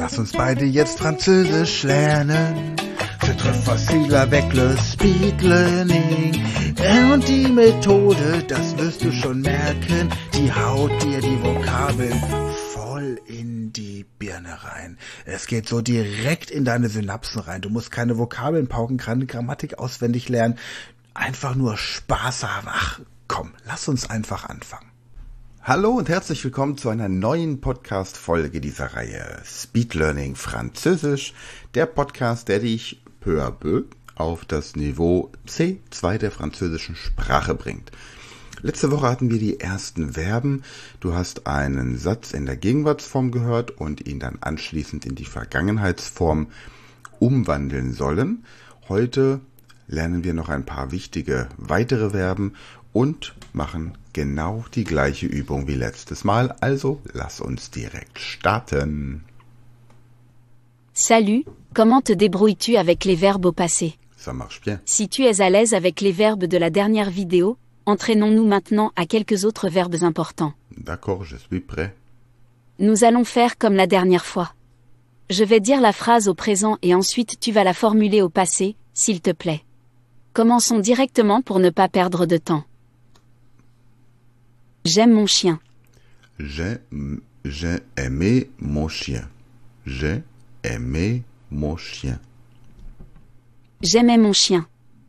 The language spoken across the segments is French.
Lass uns beide jetzt Französisch lernen. C'est très facile avec le Speed Learning. Und die Methode, das wirst du schon merken, die haut dir die Vokabeln voll in die Birne rein. Es geht so direkt in deine Synapsen rein. Du musst keine Vokabeln pauken, keine Grammatik auswendig lernen. Einfach nur Spaß haben. Ach, komm, lass uns einfach anfangen. Hallo und herzlich willkommen zu einer neuen Podcast-Folge dieser Reihe Speed Learning Französisch, der Podcast, der dich peu à peu auf das Niveau C2 der französischen Sprache bringt. Letzte Woche hatten wir die ersten Verben. Du hast einen Satz in der Gegenwartsform gehört und ihn dann anschließend in die Vergangenheitsform umwandeln sollen. Heute lernen wir noch ein paar wichtige weitere Verben und machen genau die gleiche Übung wie letztes Mal. Also lass uns direkt starten. Salut, comment te débrouilles-tu avec les verbes au passé? Ça marche bien. Si tu es à l'aise avec les verbes de la dernière vidéo, entraînons-nous maintenant à quelques autres verbes importants. D'accord, je suis prêt. Nous allons faire comme la dernière fois. Je vais dire la phrase au présent et ensuite tu vas la formuler au passé, s'il te plaît. Commençons directement pour ne pas perdre de temps. J'aime mon chien. J'ai aimé mon chien. J'ai aimé mon chien. J'aimais mon chien.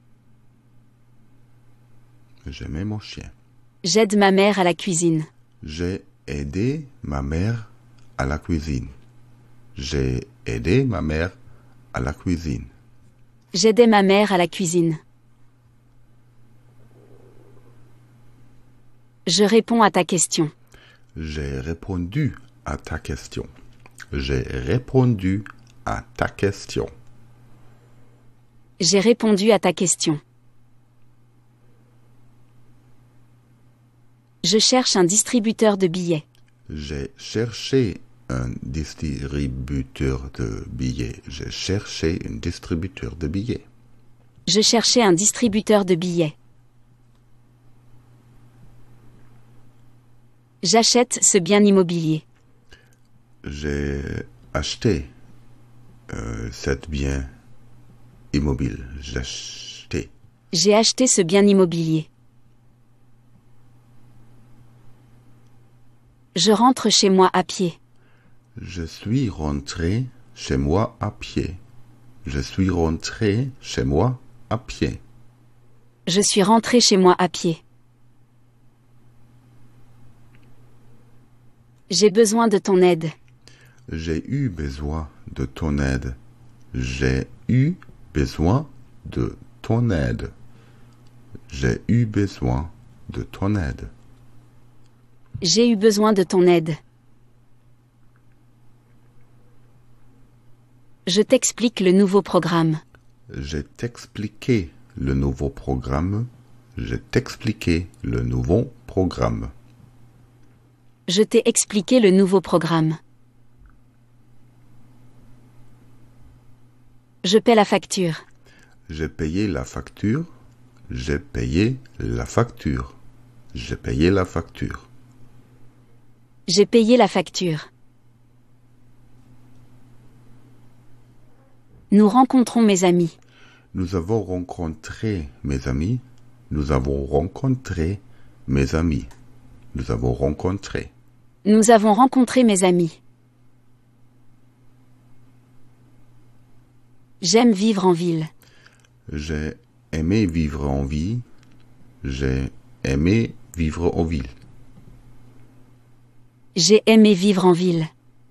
J'aimais mon chien. J'aide ma mère à la cuisine. J'ai aidé ma mère à la cuisine. J'ai aidé ma mère à la cuisine. J'aidais ma mère à la cuisine. Je réponds à ta question. J'ai répondu à ta question. J'ai répondu à ta question. J'ai répondu à ta question. Je cherche un distributeur de billets. J'ai cherché un distributeur de billets. J'ai cherché un distributeur de billets. Je cherchais un distributeur de billets. J'achète ce bien immobilier. J'ai acheté cet bien immobile. J'ai acheté. J'ai acheté ce bien immobilier. Je rentre chez moi à pied. Je suis rentré chez moi à pied. Je suis rentré chez moi à pied. Je suis rentré chez moi à pied. J'ai besoin de ton aide. J'ai eu besoin de ton aide. J'ai eu besoin de ton aide. J'ai eu besoin de ton aide. J'ai eu besoin de ton aide. Je t'explique le nouveau programme. J'ai t'expliqué le nouveau programme. J'ai t'expliqué le nouveau programme. Je t'ai expliqué le nouveau programme. Je paie la facture. J'ai payé la facture. J'ai payé la facture. J'ai payé la facture. J'ai payé la facture. Nous rencontrons mes amis. Nous avons rencontré mes amis. Nous avons rencontré mes amis. Nous avons rencontré. Nous avons rencontré mes amis. J'aime vivre en ville. J'ai aimé vivre en ville. J'ai aimé vivre en ville. J'ai aimé vivre en ville.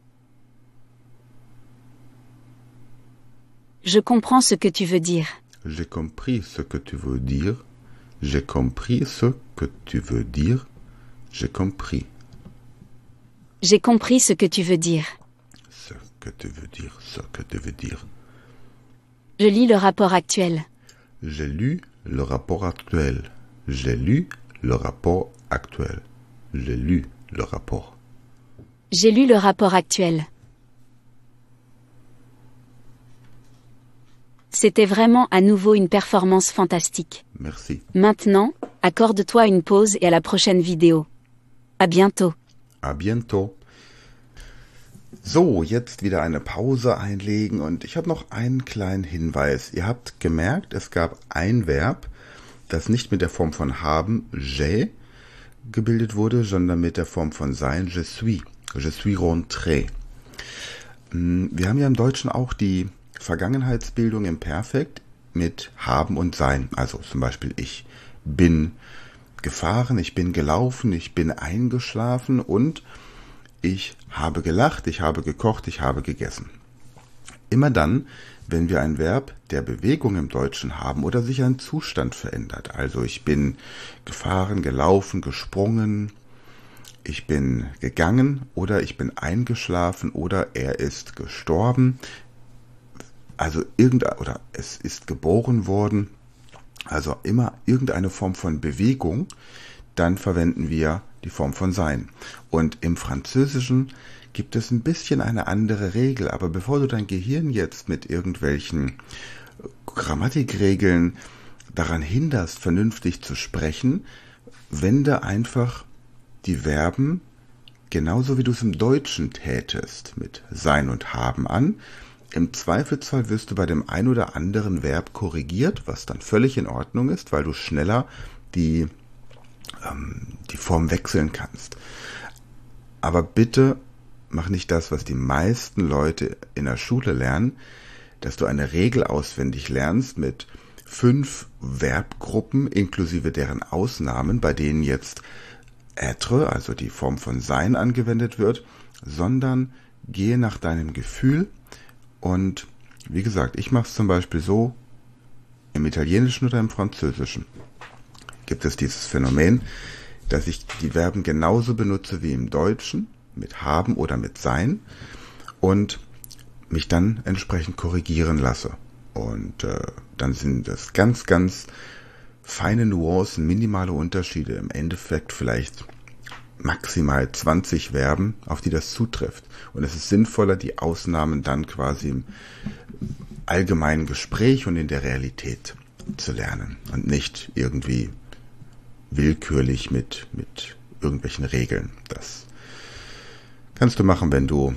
Je comprends ce que tu veux dire. J'ai compris ce que tu veux dire. J'ai compris ce que tu veux dire. J'ai compris. J'ai compris ce que tu veux dire. Ce que tu veux dire. Ce que tu veux dire. Je lis le rapport actuel. J'ai lu le rapport actuel. J'ai lu le rapport actuel. J'ai lu le rapport. J'ai lu le rapport actuel. C'était vraiment à nouveau une performance fantastique. Merci. Maintenant, accorde-toi une pause et à la prochaine vidéo. À bientôt. À bientôt. So, jetzt wieder eine Pause einlegen und ich habe noch einen kleinen Hinweis. Ihr habt gemerkt, es gab ein Verb, das nicht mit der Form von haben, j'ai, gebildet wurde, sondern mit der Form von sein, je suis rentré. Wir haben ja im Deutschen auch die Vergangenheitsbildung im Perfekt mit haben und sein. Also zum Beispiel ich bin gefahren, ich bin gelaufen, ich bin eingeschlafen und ich habe gelacht, ich habe gekocht, ich habe gegessen. Immer dann, wenn wir ein Verb der Bewegung im Deutschen haben oder sich ein Zustand verändert. Also ich bin gefahren, gelaufen, gesprungen, ich bin gegangen oder ich bin eingeschlafen oder er ist gestorben. Also oder es ist geboren worden. Also immer irgendeine Form von Bewegung, dann verwenden wir die Form von sein. Und im Französischen gibt es ein bisschen eine andere Regel, aber bevor du dein Gehirn jetzt mit irgendwelchen Grammatikregeln daran hinderst, vernünftig zu sprechen, wende einfach die Verben genauso wie du es im Deutschen tätest, mit sein und haben an. Im Zweifelsfall wirst du bei dem ein oder anderen Verb korrigiert, was dann völlig in Ordnung ist, weil du schneller die Form wechseln kannst. Aber bitte mach nicht das, was die meisten Leute in der Schule lernen, dass du eine Regel auswendig lernst mit 5 Verbgruppen inklusive deren Ausnahmen, bei denen jetzt être, also die Form von sein, angewendet wird, sondern gehe nach deinem Gefühl und wie gesagt, ich mache es zum Beispiel so, im Italienischen oder im Französischen gibt es dieses Phänomen, dass ich die Verben genauso benutze wie im Deutschen, mit haben oder mit sein und mich dann entsprechend korrigieren lasse. Und dann sind das ganz, ganz feine Nuancen, minimale Unterschiede, im Endeffekt vielleicht maximal 20 Verben, auf die das zutrifft. Und es ist sinnvoller, die Ausnahmen dann quasi im allgemeinen Gespräch und in der Realität zu lernen und nicht irgendwie willkürlich mit irgendwelchen Regeln. Das kannst du machen, wenn du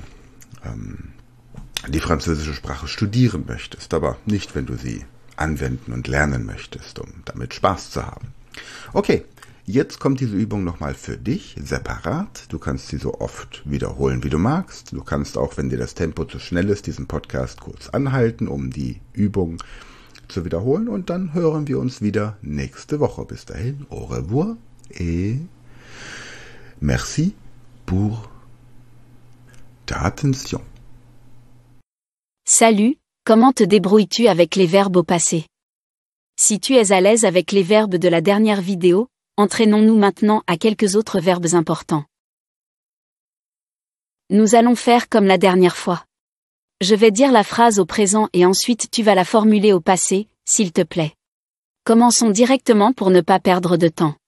die französische Sprache studieren möchtest, aber nicht, wenn du sie anwenden und lernen möchtest, um damit Spaß zu haben. Okay, jetzt kommt diese Übung nochmal für dich, separat. Du kannst sie so oft wiederholen, wie du magst. Du kannst auch, wenn dir das Tempo zu schnell ist, diesen Podcast kurz anhalten, um die Übung zu wiederholen. Und dann hören wir uns wieder nächste Woche. Bis dahin, au revoir et merci pour ta attention. Salut, comment te débrouilles-tu avec les verbes au passé? Si tu es à l'aise avec les verbes de la dernière vidéo, entraînons-nous maintenant à quelques autres verbes importants. Nous allons faire comme la dernière fois. Je vais dire la phrase au présent et ensuite tu vas la formuler au passé, s'il te plaît. Commençons directement pour ne pas perdre de temps.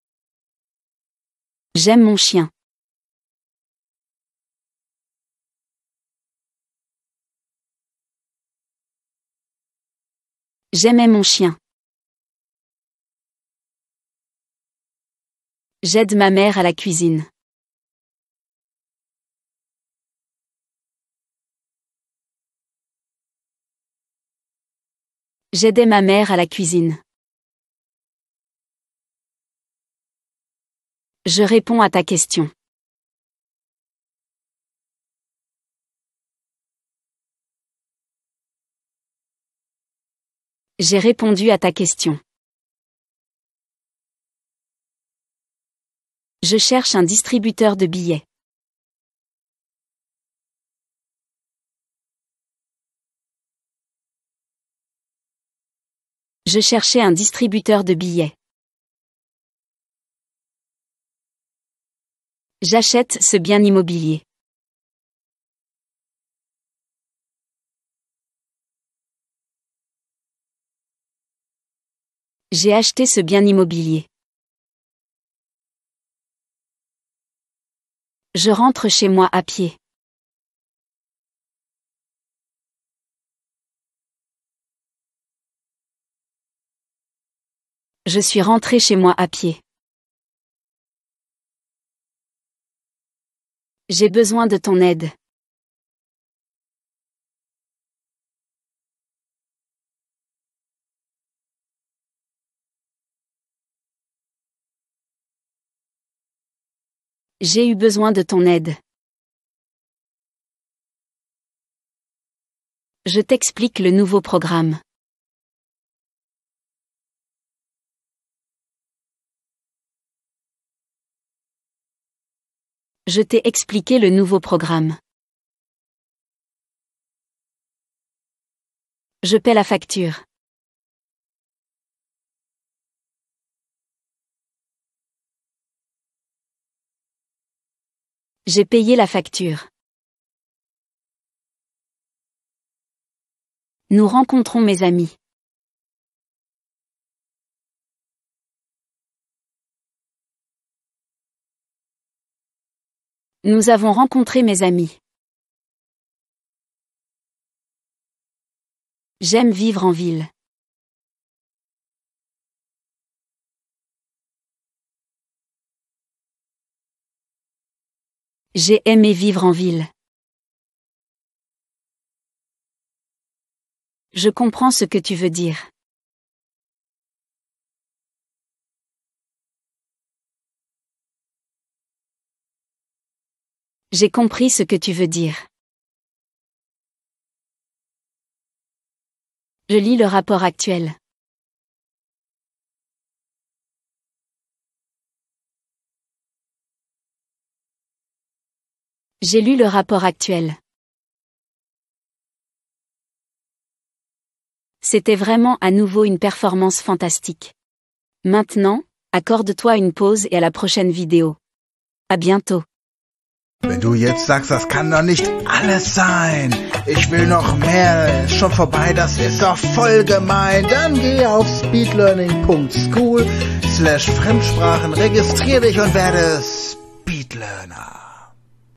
J'aime mon chien. J'aimais mon chien. J'aide ma mère à la cuisine. J'aidais ma mère à la cuisine. Je réponds à ta question. J'ai répondu à ta question. Je cherche un distributeur de billets. Je cherchais un distributeur de billets. J'achète ce bien immobilier. J'ai acheté ce bien immobilier. Je rentre chez moi à pied. Je suis rentré chez moi à pied. J'ai besoin de ton aide. J'ai eu besoin de ton aide. Je t'explique le nouveau programme. Je t'ai expliqué le nouveau programme. Je paie la facture. J'ai payé la facture. Nous rencontrons mes amis. Nous avons rencontré mes amis. J'aime vivre en ville. J'ai aimé vivre en ville. Je comprends ce que tu veux dire. J'ai compris ce que tu veux dire. Je lis le rapport actuel. J'ai lu le rapport actuel. C'était vraiment à nouveau une performance fantastique. Maintenant, accorde-toi une pause et à la prochaine vidéo. À bientôt. Wenn du jetzt sagst, das kann doch nicht alles sein, ich will noch mehr, ist schon vorbei, das ist doch voll gemein, dann geh auf speedlearning.school/Fremdsprachen, registrier dich und werde Speedlearner.